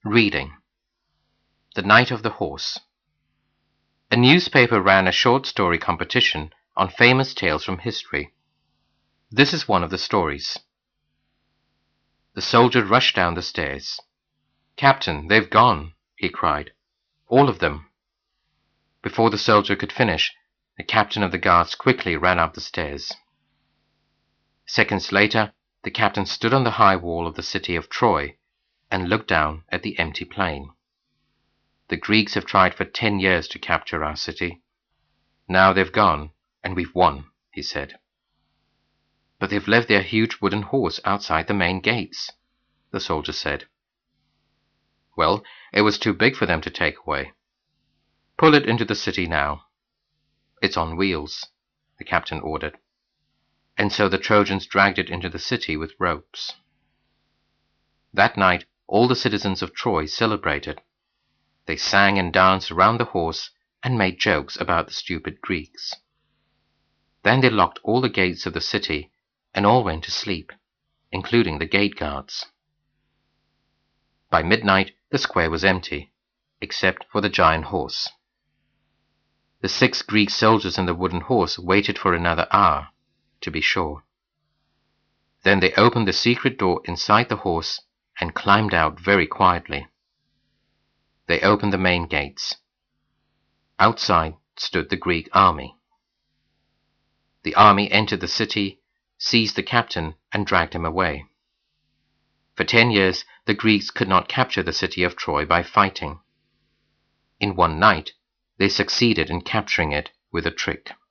Reading. The Knight of the Horse. A newspaper ran a short story competition on famous tales from history. This is one of the stories. The soldier rushed down the stairs. "Captain, they've gone," he cried. "All of them." Before the soldier could finish, the captain of the guards quickly ran up the stairs. Seconds later, the captain stood on the high wall of the city of Troy and looked down at the empty plain. "The Greeks have tried for 10 years to capture our city. Now they've gone, and we've won," he said. "But they've left their huge wooden horse outside the main gates," the soldier said. "Well, it was too big for them to take away. Pull it into the city now." "It's on wheels," the captain ordered. And so the Trojans dragged it into the city with ropes. That night, all the citizens of Troy celebrated. They sang and danced around the horse and made jokes about the stupid Greeks. Then they locked all the gates of the city and all went to sleep, including the gate guards. By midnight, the square was empty, except for the giant horse. The 6 Greek soldiers and the wooden horse waited for another hour, to be sure. Then they opened the secret door inside the horse and climbed out very quietly. They opened the main gates. Outside stood the Greek army. The army entered the city, seized the captain, and dragged him away. For 10 years, the Greeks could not capture the city of Troy by fighting. In one night, they succeeded in capturing it with a trick.